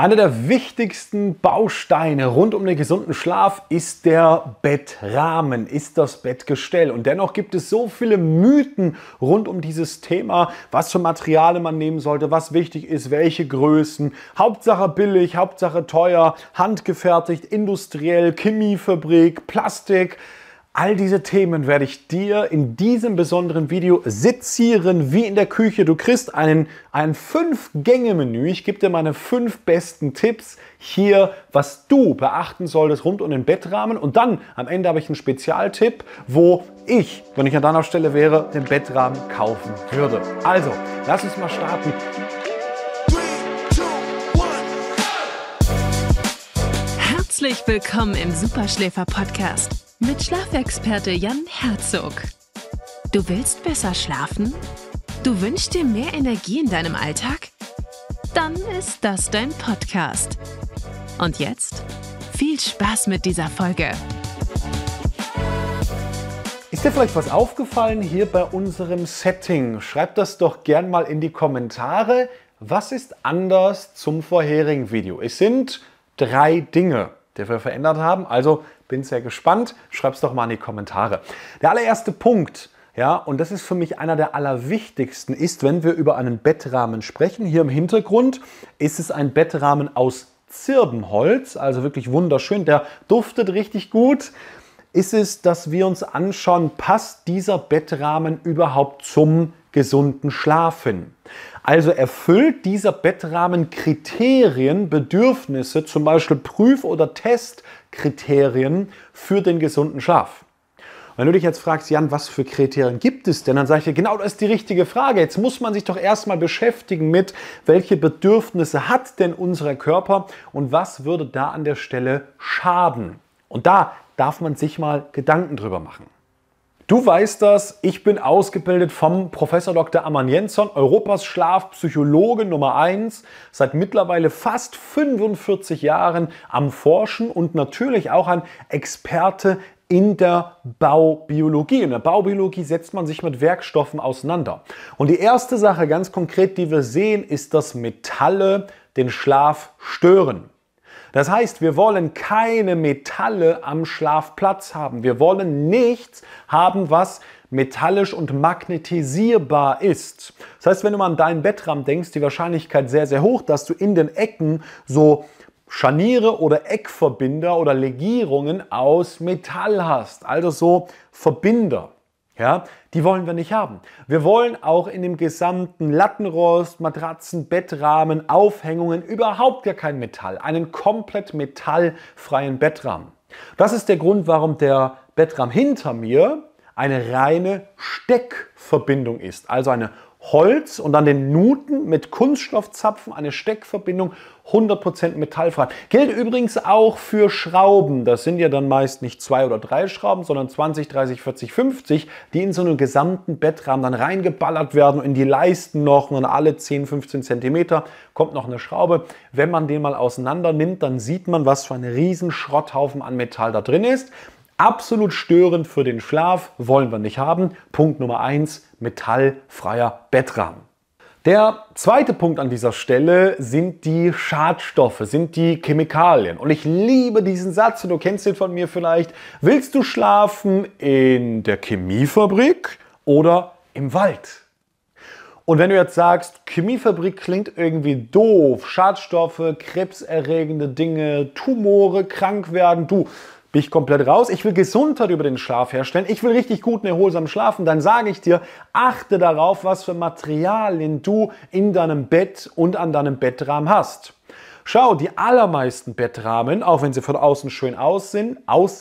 Einer der wichtigsten Bausteine rund um den gesunden Schlaf ist der Bettrahmen, ist das Bettgestell. Und dennoch gibt es so viele Mythen rund um dieses Thema, was für Materialien man nehmen sollte, was wichtig ist, welche Größen. Hauptsache billig, Hauptsache teuer, handgefertigt, industriell, Chemiefabrik, Plastik. All diese Themen werde ich dir in diesem besonderen Video sezieren, wie in der Küche. Du kriegst ein 5-Gänge-Menü. Ich gebe dir meine 5 besten Tipps hier, was du beachten solltest rund um den Bettrahmen. Und dann am Ende habe ich einen Spezialtipp, wo ich, wenn ich an deiner Stelle wäre, den Bettrahmen kaufen würde. Also, lass uns mal starten. Herzlich willkommen im Superschläfer-Podcast mit Schlafexperte Jan Herzog. Du willst besser schlafen? Du wünschst dir mehr Energie in deinem Alltag? Dann ist das dein Podcast. Und jetzt viel Spaß mit dieser Folge. Ist dir vielleicht was aufgefallen hier bei unserem Setting? Schreib das doch gern mal in die Kommentare. Was ist anders zum vorherigen Video? Es sind 3 Dinge, die wir verändert haben. Also bin sehr gespannt. Schreib es doch mal in die Kommentare. Der allererste Punkt, ja, und das ist für mich einer der allerwichtigsten, ist, wenn wir über einen Bettrahmen sprechen. Hier im Hintergrund ist es ein Bettrahmen aus Zirbenholz, also wirklich wunderschön. Der duftet richtig gut. Ist es, dass wir uns anschauen, passt dieser Bettrahmen überhaupt zum gesunden Schlafen? Also erfüllt dieser Bettrahmen Kriterien, Bedürfnisse, zum Beispiel Prüf- oder Testkriterien für den gesunden Schlaf? Wenn du dich jetzt fragst, Jan, was für Kriterien gibt es denn? Dann sage ich dir, genau, das ist die richtige Frage. Jetzt muss man sich doch erstmal beschäftigen mit, welche Bedürfnisse hat denn unser Körper und was würde da an der Stelle schaden? Und da darf man sich mal Gedanken drüber machen. Du weißt das, ich bin ausgebildet vom Professor Dr. Ammann Jensson, Europas Schlafpsychologe Nummer 1, seit mittlerweile fast 45 Jahren am Forschen und natürlich auch ein Experte in der Baubiologie. In der Baubiologie setzt man sich mit Werkstoffen auseinander. Und die erste Sache ganz konkret, die wir sehen, ist, dass Metalle den Schlaf stören. Das heißt, wir wollen keine Metalle am Schlafplatz haben. Wir wollen nichts haben, was metallisch und magnetisierbar ist. Das heißt, wenn du mal an deinen Bettrahmen denkst, die Wahrscheinlichkeit sehr, sehr hoch, dass du in den Ecken so Scharniere oder Eckverbinder oder Legierungen aus Metall hast. Also so Verbinder. Ja, die wollen wir nicht haben. Wir wollen auch in dem gesamten Lattenrost, Matratzen, Bettrahmen, Aufhängungen überhaupt gar kein Metall. Einen komplett metallfreien Bettrahmen. Das ist der Grund, warum der Bettrahmen hinter mir eine reine Steckverbindung ist. Also eine Holz und an den Nuten mit Kunststoffzapfen eine Steckverbindung, 100% metallfrei. Gilt übrigens auch für Schrauben. Das sind ja dann meist nicht 2 oder 3 Schrauben, sondern 20, 30, 40, 50, die in so einen gesamten Bettrahmen dann reingeballert werden und in die Leisten noch und alle 10, 15 Zentimeter kommt noch eine Schraube. Wenn man den mal auseinander nimmt, dann sieht man, was für ein riesen Schrotthaufen an Metall da drin ist. Absolut störend für den Schlaf, wollen wir nicht haben. Punkt Nummer 1, metallfreier Bettrahmen. Der zweite Punkt an dieser Stelle sind die Schadstoffe, sind die Chemikalien. Und ich liebe diesen Satz, und du kennst den von mir vielleicht. Willst du schlafen in der Chemiefabrik oder im Wald? Und wenn du jetzt sagst, Chemiefabrik klingt irgendwie doof, Schadstoffe, krebserregende Dinge, Tumore, krank werden, bin ich komplett raus. Ich will Gesundheit über den Schlaf herstellen. Ich will richtig gut und erholsam schlafen. Dann sage ich dir, achte darauf, was für Materialien du in deinem Bett und an deinem Bettrahmen hast. Schau, die allermeisten Bettrahmen, auch wenn sie von außen schön aussehen,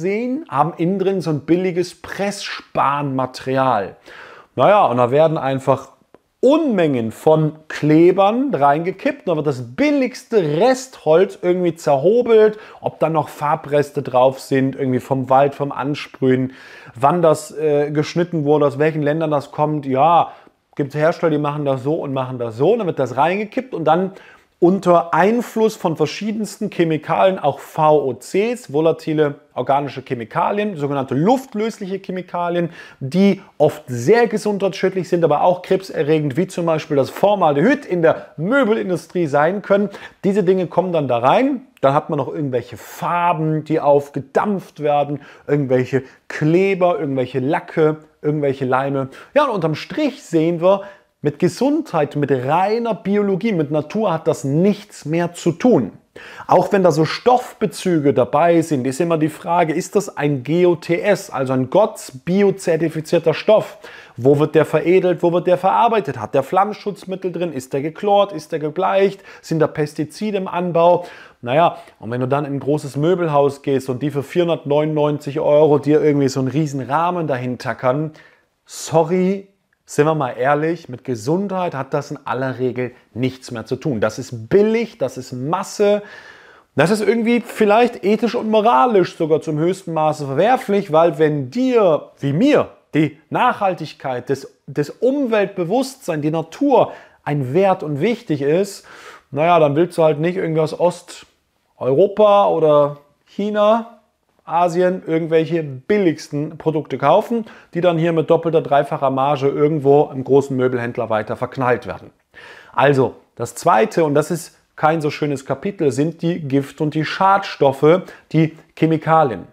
haben innen drin so ein billiges Pressspanmaterial. Naja, und da werden einfach Unmengen von Klebern reingekippt, dann wird das billigste Restholz irgendwie zerhobelt, ob dann noch Farbreste drauf sind, irgendwie vom Wald, vom Ansprühen, wann das geschnitten wurde, aus welchen Ländern das kommt. Ja, gibt es Hersteller, die machen das so und machen das so, dann wird das reingekippt und dann unter Einfluss von verschiedensten Chemikalien, auch VOCs, volatile organische Chemikalien, sogenannte luftlösliche Chemikalien, die oft sehr gesundheitsschädlich sind, aber auch krebserregend, wie zum Beispiel das Formaldehyd in der Möbelindustrie sein können. Diese Dinge kommen dann da rein. Dann hat man noch irgendwelche Farben, die aufgedampft werden, irgendwelche Kleber, irgendwelche Lacke, irgendwelche Leime. Ja, und unterm Strich sehen wir, mit Gesundheit, mit reiner Biologie, mit Natur hat das nichts mehr zu tun. Auch wenn da so Stoffbezüge dabei sind, ist immer die Frage, ist das ein GOTS, also ein GOTS biozertifizierter Stoff? Wo wird der veredelt, wo wird der verarbeitet? Hat der Flammschutzmittel drin? Ist der geklort? Ist der gebleicht? Sind da Pestizide im Anbau? Naja, und wenn du dann in ein großes Möbelhaus gehst und die für 499 € dir irgendwie so einen riesen Rahmen dahin tackern, sorry, sind wir mal ehrlich, mit Gesundheit hat das in aller Regel nichts mehr zu tun. Das ist billig, das ist Masse, das ist irgendwie vielleicht ethisch und moralisch sogar zum höchsten Maße verwerflich, weil wenn dir, wie mir, die Nachhaltigkeit, das Umweltbewusstsein, die Natur ein Wert und wichtig ist, naja, dann willst du halt nicht irgendwie aus Osteuropa oder China, Asien irgendwelche billigsten Produkte kaufen, die dann hier mit doppelter, dreifacher Marge irgendwo im großen Möbelhändler weiter verknallt werden. Also, das zweite, und das ist kein so schönes Kapitel, sind die Gift- und die Schadstoffe, die Chemikalien.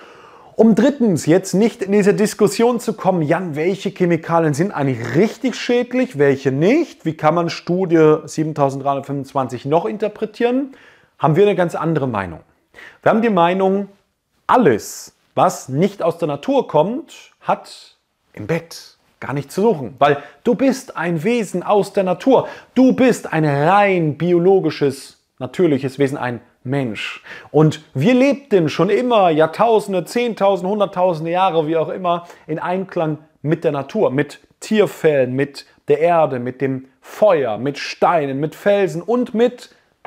Um drittens jetzt nicht in diese Diskussion zu kommen, Jan, welche Chemikalien sind eigentlich richtig schädlich, welche nicht, wie kann man Studie 7325 noch interpretieren, haben wir eine ganz andere Meinung. Wir haben die Meinung, alles, was nicht aus der Natur kommt, hat im Bett gar nichts zu suchen, weil du bist ein Wesen aus der Natur. Du bist ein rein biologisches, natürliches Wesen, ein Mensch. Und wir lebten schon immer Jahrtausende, Zehntausende, Hunderttausende Jahre, wie auch immer, in Einklang mit der Natur, mit Tierfällen, mit der Erde, mit dem Feuer, mit Steinen, mit Felsen und mit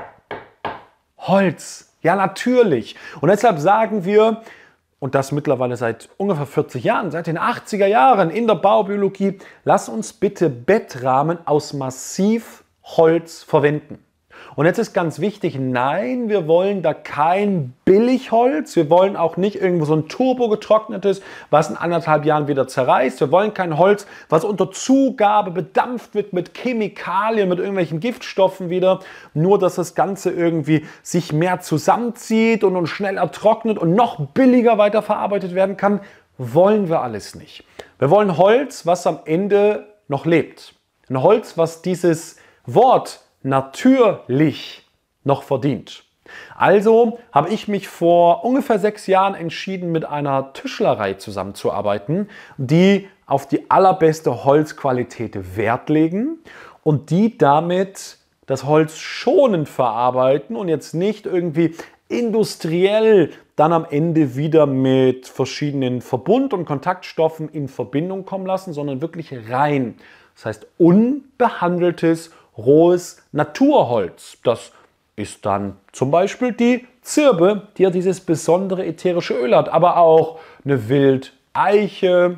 Holz. Ja, natürlich. Und deshalb sagen wir, und das mittlerweile seit ungefähr 40 Jahren, seit den 80er Jahren in der Baubiologie, lass uns bitte Bettrahmen aus Massivholz verwenden. Und jetzt ist ganz wichtig, nein, wir wollen da kein Billigholz, wir wollen auch nicht irgendwo so ein turbogetrocknetes, was in 1,5 Jahren wieder zerreißt. Wir wollen kein Holz, was unter Zugabe bedampft wird mit Chemikalien, mit irgendwelchen Giftstoffen wieder, nur dass das Ganze irgendwie sich mehr zusammenzieht und schneller trocknet und noch billiger weiterverarbeitet werden kann. Wollen wir alles nicht. Wir wollen Holz, was am Ende noch lebt. Ein Holz, was dieses Wort natürlich noch verdient. Also habe ich mich vor ungefähr 6 Jahren entschieden, mit einer Tischlerei zusammenzuarbeiten, die auf die allerbeste Holzqualität Wert legen und die damit das Holz schonend verarbeiten und jetzt nicht irgendwie industriell dann am Ende wieder mit verschiedenen Verbund- und Kontaktstoffen in Verbindung kommen lassen, sondern wirklich rein. Das heißt unbehandeltes rohes Naturholz. Das ist dann zum Beispiel die Zirbe, die ja dieses besondere ätherische Öl hat, aber auch eine Wildeiche,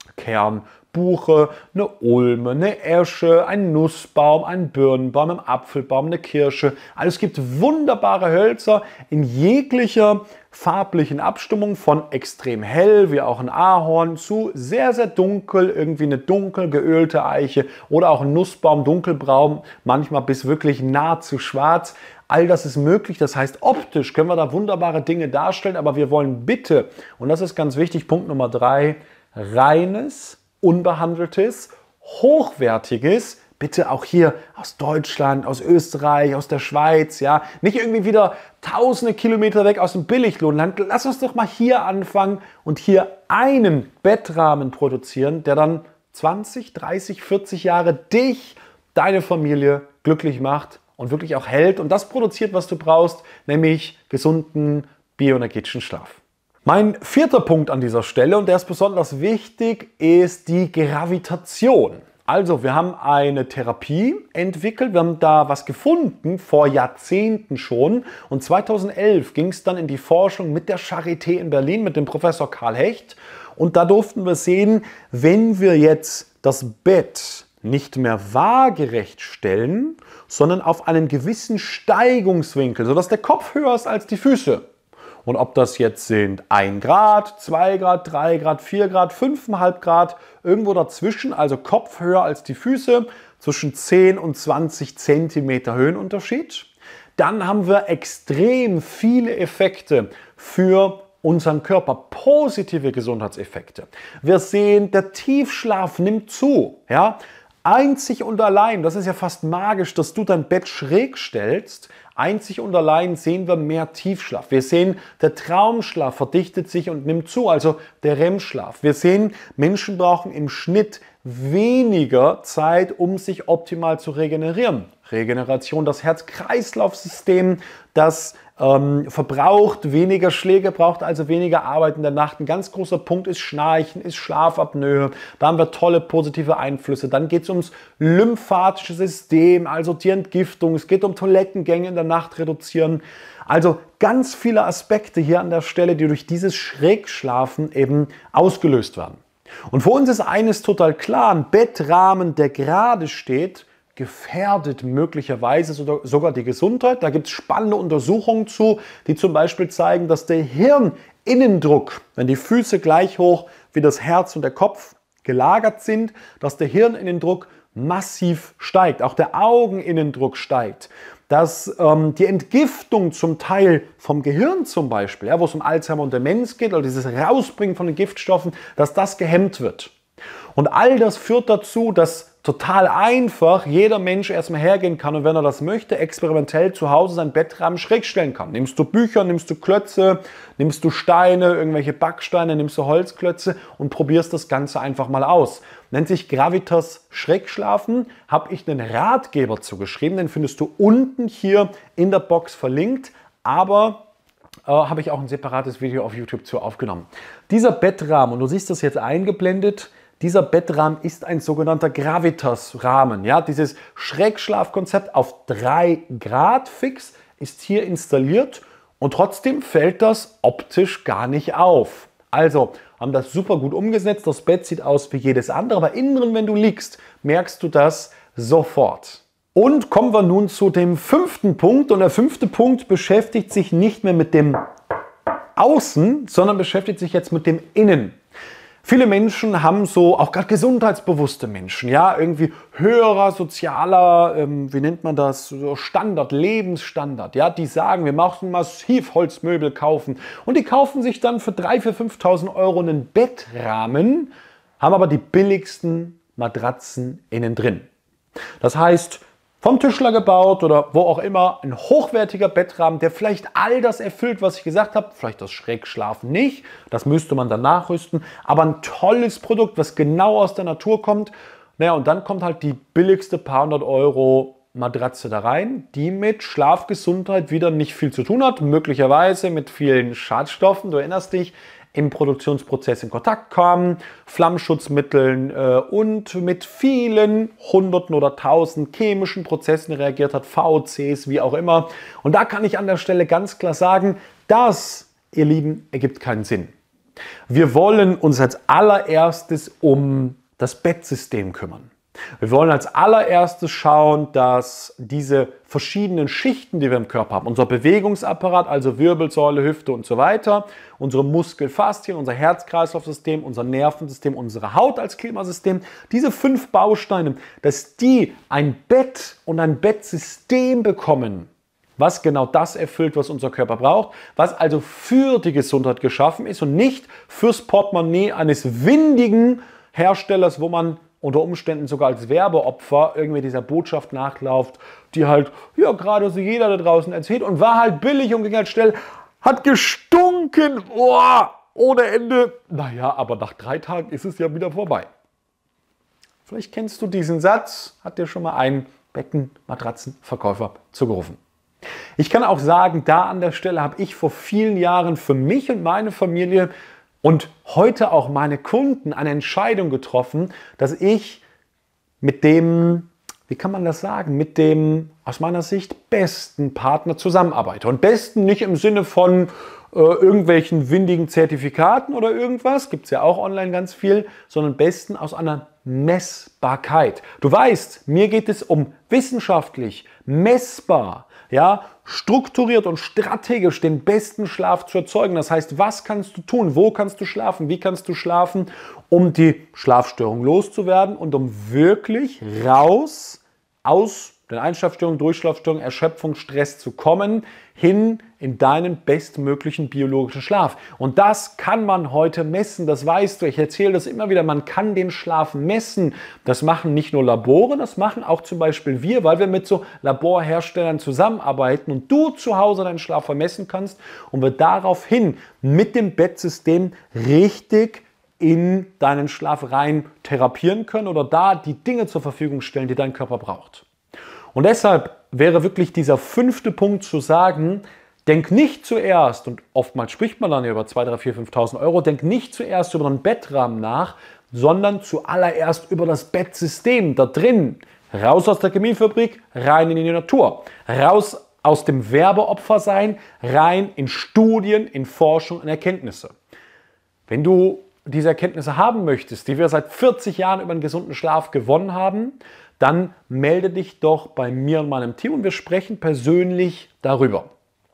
Kernbuche, eine Ulme, eine Esche, ein Nussbaum, ein Birnbaum, ein Apfelbaum, eine Kirsche. Also es gibt wunderbare Hölzer in jeglicher farblichen Abstimmung, von extrem hell, wie auch ein Ahorn, zu sehr, sehr dunkel, irgendwie eine dunkel geölte Eiche oder auch ein Nussbaum, dunkelbraun, manchmal bis wirklich nahezu schwarz. All das ist möglich, das heißt optisch können wir da wunderbare Dinge darstellen, aber wir wollen bitte, und das ist ganz wichtig, Punkt Nummer 3, reines, unbehandeltes, hochwertiges, bitte auch hier aus Deutschland, aus Österreich, aus der Schweiz, ja, nicht irgendwie wieder tausende Kilometer weg aus dem Billiglohnland. Lass uns doch mal hier anfangen und hier einen Bettrahmen produzieren, der dann 20, 30, 40 Jahre dich, deine Familie glücklich macht und wirklich auch hält und das produziert, was du brauchst, nämlich gesunden, bioenergetischen Schlaf. Mein 4. Punkt an dieser Stelle, und der ist besonders wichtig, ist die Gravitation. Also wir haben eine Therapie entwickelt, wir haben da was gefunden, vor Jahrzehnten schon. Und 2011 ging es dann in die Forschung mit der Charité in Berlin, mit dem Professor Karl Hecht. Und da durften wir sehen, wenn wir jetzt das Bett nicht mehr waagerecht stellen, sondern auf einen gewissen Steigungswinkel, sodass der Kopf höher ist als die Füße. Und ob das jetzt sind 1 Grad, 2 Grad, 3 Grad, 4 Grad, 5,5 Grad, irgendwo dazwischen, also Kopf höher als die Füße, zwischen 10 und 20 Zentimeter Höhenunterschied. Dann haben wir extrem viele Effekte für unseren Körper, positive Gesundheitseffekte. Wir sehen, der Tiefschlaf nimmt zu. Ja? Einzig und allein, das ist ja fast magisch, dass du dein Bett schräg stellst, einzig und allein sehen wir mehr Tiefschlaf. Wir sehen, der Traumschlaf verdichtet sich und nimmt zu, also der REM-Schlaf. Wir sehen, Menschen brauchen im Schnitt weniger Zeit, um sich optimal zu regenerieren. Regeneration, das Herz-Kreislauf-System, das verbraucht weniger Schläge, braucht also weniger Arbeit in der Nacht. Ein ganz großer Punkt ist Schnarchen, ist Schlafapnoe. Da haben wir tolle positive Einflüsse. Dann geht es ums lymphatische System, also die Entgiftung. Es geht um Toilettengänge in der Nacht reduzieren. Also ganz viele Aspekte hier an der Stelle, die durch dieses Schrägschlafen eben ausgelöst werden. Und für uns ist eines total klar, ein Bettrahmen, der gerade steht, gefährdet möglicherweise sogar die Gesundheit. Da gibt es spannende Untersuchungen zu, die zum Beispiel zeigen, dass der Hirninnendruck, wenn die Füße gleich hoch wie das Herz und der Kopf gelagert sind, dass der Hirninnendruck massiv steigt. Auch der Augeninnendruck steigt. Dass die Entgiftung zum Teil vom Gehirn zum Beispiel, ja, wo es um Alzheimer und Demenz geht, oder dieses Rausbringen von den Giftstoffen, dass das gehemmt wird. Und all das führt dazu, dass total einfach jeder Mensch erstmal hergehen kann und wenn er das möchte, experimentell zu Hause seinen Bettrahmen schräg stellen kann. Nimmst du Bücher, nimmst du Klötze, nimmst du Steine, irgendwelche Backsteine, nimmst du Holzklötze und probierst das Ganze einfach mal aus. Nennt sich Gravitas Schrägschlafen, habe ich einen Ratgeber zugeschrieben, den findest du unten hier in der Box verlinkt, aber habe ich auch ein separates Video auf YouTube zu aufgenommen. Dieser Bettrahmen, und du siehst das jetzt eingeblendet, dieser Bettrahmen ist ein sogenannter Gravitas-Rahmen. Ja, dieses Schrägschlafkonzept auf 3 Grad fix ist hier installiert und trotzdem fällt das optisch gar nicht auf. Also haben das super gut umgesetzt. Das Bett sieht aus wie jedes andere, aber innen drin, wenn du liegst, merkst du das sofort. Und kommen wir nun zu dem 5. Punkt. Und der 5. Punkt beschäftigt sich nicht mehr mit dem Außen, sondern beschäftigt sich jetzt mit dem Innen. Viele Menschen haben so, auch gerade gesundheitsbewusste Menschen, ja, irgendwie höherer sozialer, wie nennt man das, so Standard, Lebensstandard, ja, die sagen, wir möchten massiv Holzmöbel kaufen und die kaufen sich dann für 3.000, 4.000, 5.000 Euro einen Bettrahmen, haben aber die billigsten Matratzen innen drin. Das heißt, vom Tischler gebaut oder wo auch immer, ein hochwertiger Bettrahmen, der vielleicht all das erfüllt, was ich gesagt habe, vielleicht das Schrägschlafen nicht, das müsste man dann nachrüsten, aber ein tolles Produkt, was genau aus der Natur kommt. Naja, und dann kommt halt die billigste paar 100 Euro Matratze da rein, die mit Schlafgesundheit wieder nicht viel zu tun hat, möglicherweise mit vielen Schadstoffen, du erinnerst dich, im Produktionsprozess in Kontakt kommen, Flammschutzmitteln und mit vielen Hunderten oder Tausend chemischen Prozessen reagiert hat, VOCs, wie auch immer. Und da kann ich an der Stelle ganz klar sagen, das, ihr Lieben, ergibt keinen Sinn. Wir wollen uns als allererstes um das Bettsystem kümmern. Wir wollen als allererstes schauen, dass diese verschiedenen Schichten, die wir im Körper haben, unser Bewegungsapparat, also Wirbelsäule, Hüfte und so weiter, unsere Muskelfaszien, unser Herz-Kreislauf-System, unser Nervensystem, unsere Haut als Klimasystem, diese 5 Bausteine, dass die ein Bett und ein Bettsystem bekommen, was genau das erfüllt, was unser Körper braucht, was also für die Gesundheit geschaffen ist und nicht fürs Portemonnaie eines windigen Herstellers, wo man unter Umständen sogar als Werbeopfer irgendwie dieser Botschaft nachläuft, die halt, ja, gerade so jeder da draußen erzählt und war halt billig und ging halt schnell, hat gestunken, ohne Ende. Naja, aber nach 3 Tagen ist es ja wieder vorbei. Vielleicht kennst du diesen Satz, hat dir schon mal ein Bettenmatratzenverkäufer zugerufen. Ich kann auch sagen, da an der Stelle habe ich vor vielen Jahren für mich und meine Familie und heute auch meine Kunden eine Entscheidung getroffen, dass ich mit dem, wie kann man das sagen, mit dem aus meiner Sicht besten Partner zusammenarbeite. Und besten nicht im Sinne von irgendwelchen windigen Zertifikaten oder irgendwas, gibt es ja auch online ganz viel, sondern besten aus einer Messbarkeit. Du weißt, mir geht es um wissenschaftlich, messbar, ja, strukturiert und strategisch den besten Schlaf zu erzeugen. Das heißt, was kannst du tun, wo kannst du schlafen, wie kannst du schlafen, um die Schlafstörung loszuwerden und um wirklich raus aus den Einschlafstörungen, Durchschlafstörungen, Erschöpfung, Stress zu kommen, hin in deinen bestmöglichen biologischen Schlaf. Und das kann man heute messen, das weißt du. Ich erzähle das immer wieder, man kann den Schlaf messen. Das machen nicht nur Labore, das machen auch zum Beispiel wir, weil wir mit so Laborherstellern zusammenarbeiten und du zu Hause deinen Schlaf vermessen kannst und wir daraufhin mit dem Bettsystem richtig in deinen Schlaf rein therapieren können oder da die Dinge zur Verfügung stellen, die dein Körper braucht. Und deshalb wäre wirklich dieser 5. Punkt zu sagen, denk nicht zuerst, und oftmals spricht man dann ja über 2.000, 3.000, 4.000, 5.000 Euro, denk nicht zuerst über einen Bettrahmen nach, sondern zuallererst über das Bettsystem da drin. Raus aus der Chemiefabrik, rein in die Natur. Raus aus dem Werbeopfersein, rein in Studien, in Forschung, in Erkenntnisse. Wenn du diese Erkenntnisse haben möchtest, die wir seit 40 Jahren über einen gesunden Schlaf gewonnen haben, dann melde dich doch bei mir und meinem Team und wir sprechen persönlich darüber.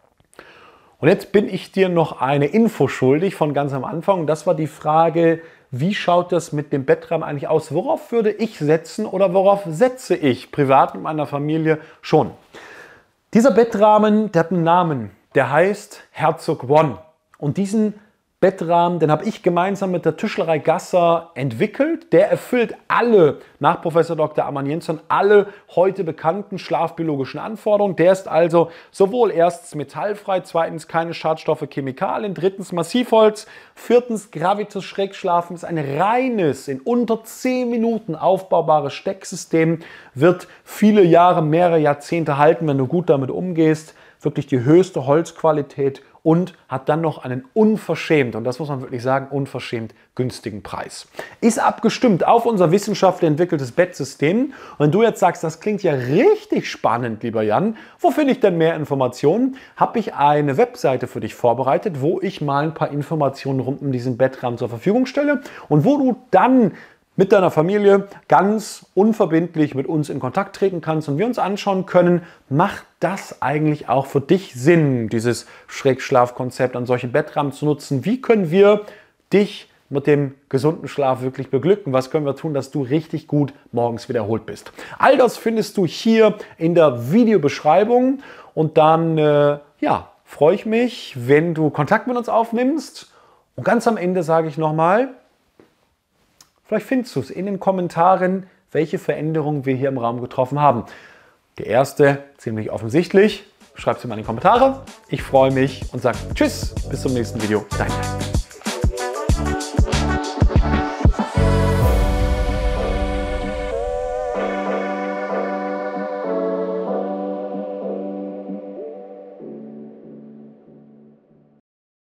Und jetzt bin ich dir noch eine Info schuldig von ganz am Anfang. Und das war die Frage, wie schaut das mit dem Bettrahmen eigentlich aus? Worauf würde ich setzen oder worauf setze ich privat mit meiner Familie schon? Dieser Bettrahmen, der hat einen Namen, der heißt Herzog One. Und diesen Bettrahmen, den habe ich gemeinsam mit der Tischlerei Gasser entwickelt. Der erfüllt alle, nach Professor Dr. Arman Jensson, alle heute bekannten schlafbiologischen Anforderungen. Der ist also sowohl erstens metallfrei, zweitens keine Schadstoffe, Chemikalien, drittens Massivholz, viertens Gravitas-Schrägschlafen, ist ein reines, in unter 10 Minuten aufbaubares Stecksystem, wird viele Jahre, mehrere Jahrzehnte halten, wenn du gut damit umgehst. Wirklich die höchste Holzqualität und hat dann noch einen unverschämt, und das muss man wirklich sagen, unverschämt günstigen Preis. Ist abgestimmt auf unser wissenschaftlich entwickeltes Bettsystem. Und wenn du jetzt sagst, das klingt ja richtig spannend, lieber Jan, wo finde ich denn mehr Informationen? Habe ich eine Webseite für dich vorbereitet, wo ich mal ein paar Informationen rund um diesen Bettrahmen zur Verfügung stelle und wo du dann mit deiner Familie ganz unverbindlich mit uns in Kontakt treten kannst und wir uns anschauen können, macht das eigentlich auch für dich Sinn, dieses Schrägschlafkonzept an solchen Bettrahmen zu nutzen? Wie können wir dich mit dem gesunden Schlaf wirklich beglücken? Was können wir tun, dass du richtig gut morgens wieder erholt bist? All das findest du hier in der Videobeschreibung und dann freue ich mich, wenn du Kontakt mit uns aufnimmst. Und ganz am Ende sage ich nochmal, vielleicht findest du es in den Kommentaren, welche Veränderungen wir hier im Raum getroffen haben. Die erste, ziemlich offensichtlich. Schreib sie mal in die Kommentare. Ich freue mich und sage Tschüss, bis zum nächsten Video. Dein Jan.